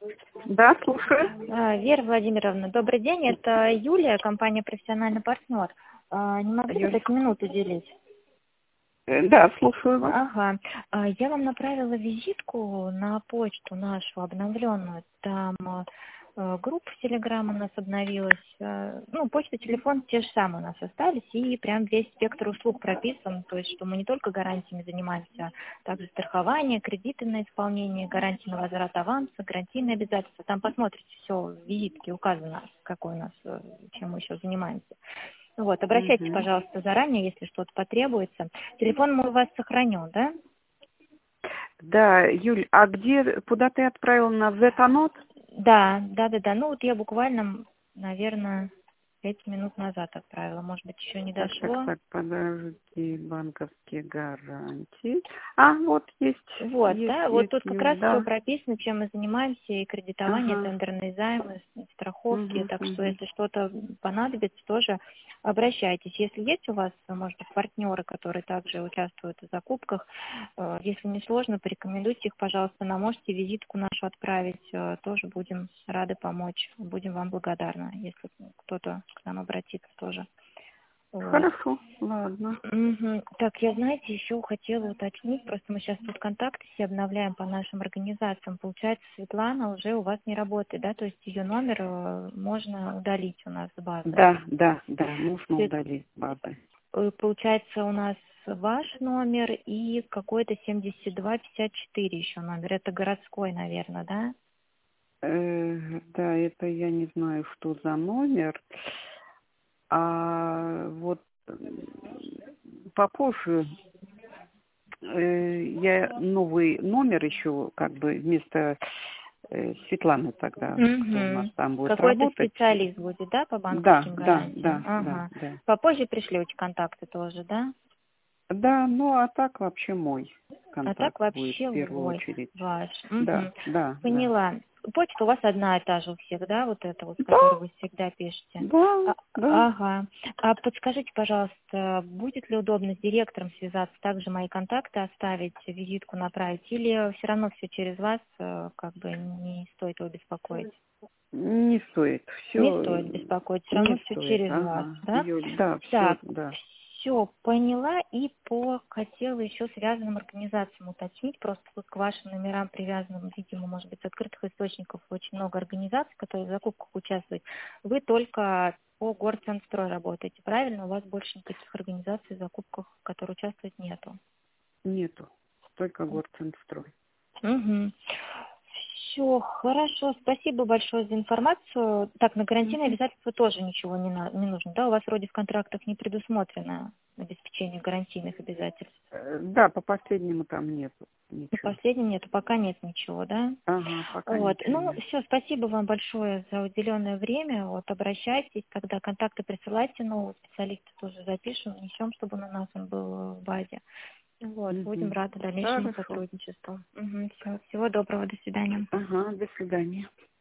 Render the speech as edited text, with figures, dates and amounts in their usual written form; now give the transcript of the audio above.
Да, слушаю. Вера Владимировна, добрый день. Это Юлия, компания «Профессиональный партнер». Не могли бы Юль. 5 минут уделить? Да, слушаю вас. Ага. Я вам направила визитку на почту нашу обновленную. Там группа в Телеграм у нас обновилась. Почта, телефон те же самые у нас остались. И прям весь спектр услуг прописан. То есть, что мы не только гарантиями занимаемся, а также страхование, кредиты на исполнение, гарантии на возврат аванса, гарантийные обязательства. Там посмотрите, все в визитке указано, какой у нас, чем мы еще занимаемся. Вот, обращайтесь, Мгм. пожалуйста, заранее, если что-то потребуется. Телефон мы у вас сохранен, да? Да, Юль, а куда ты отправила на Зетанот? Да. Ну вот я буквально, наверное, 5 минут назад отправила. Может быть, еще не дошло. Так, подожди, банковские гарантии. А, вот есть, Вот, да, вот тут как Юль, раз все да. прописано, чем мы занимаемся, и кредитование, Ага. тендерные займы, страховки, Угу, так что угу. если что-то понадобится, тоже обращайтесь. Если есть у вас, может быть, партнеры, которые также участвуют в закупках, если не сложно, порекомендуйте их, пожалуйста, нам можете визитку нашу отправить, тоже будем рады помочь, будем вам благодарны, если кто-то к нам обратится тоже. Вот. Хорошо, ладно. Мгм. Так, я, знаете, еще хотела уточнить, просто мы сейчас тут контакты все обновляем по нашим организациям. Получается, Светлана уже у вас не работает, да? То есть ее номер можно удалить у нас с базы. Да, нужно Свет- удалить базы. Получается, у нас ваш номер и какой-то 7254 еще номер. Это городской, наверное, да? Да, это я не знаю, что за номер. А вот попозже я новый номер еще как бы вместо Светланы тогда, кто у нас Угу. там будет Какой-то работать. специалист будет, да, по Да, банковским да, гарантиям? да, да, Ага. да. Попозже пришлете контакты тоже, да? Да, ну а так вообще мой А так контакт будет в вообще первую вой очередь. ваш. Да, Мгм. да, да. Поняла. Почта у вас одна и та же у всех, да, вот эта вот, с Да, которой вы всегда пишете? да, да. Ага. А подскажите, пожалуйста, будет ли удобно с директором связаться, также мои контакты оставить, визитку направить, или все равно все через вас, как бы не стоит его беспокоить? Не стоит. Не Все стоит беспокоить, все равно не все стоит. через вас, Ага. да? Юль, да, все, Так, да. все поняла и хотела еще связанным организациям уточнить, просто тут к вашим номерам привязанным, видимо, может быть, с открытых источников очень много организаций, которые в закупках участвуют. Вы только по Горцентрой работаете, правильно? У вас больше никаких организаций в закупках, которые участвуют, нету. Нету. Только Горцентрой. Угу. Все, хорошо. Спасибо большое за информацию. Так, на гарантийные обязательства тоже ничего не нужно, да? У вас вроде в контрактах не предусмотрено обеспечение гарантийных обязательств. Да, по последнему там нету И ничего. последнем нету, пока нет ничего, да? Ага, пока Вот. ничего Ну, нет. все, спасибо вам большое за уделенное время. Вот, обращайтесь, когда контакты присылайте, нового специалиста тоже запишем, несем, чтобы у нас он был в базе. Вот, будем Угу. рады дальнейшему Хорошо. сотрудничеству. Всего доброго, до свидания. Ага, до свидания.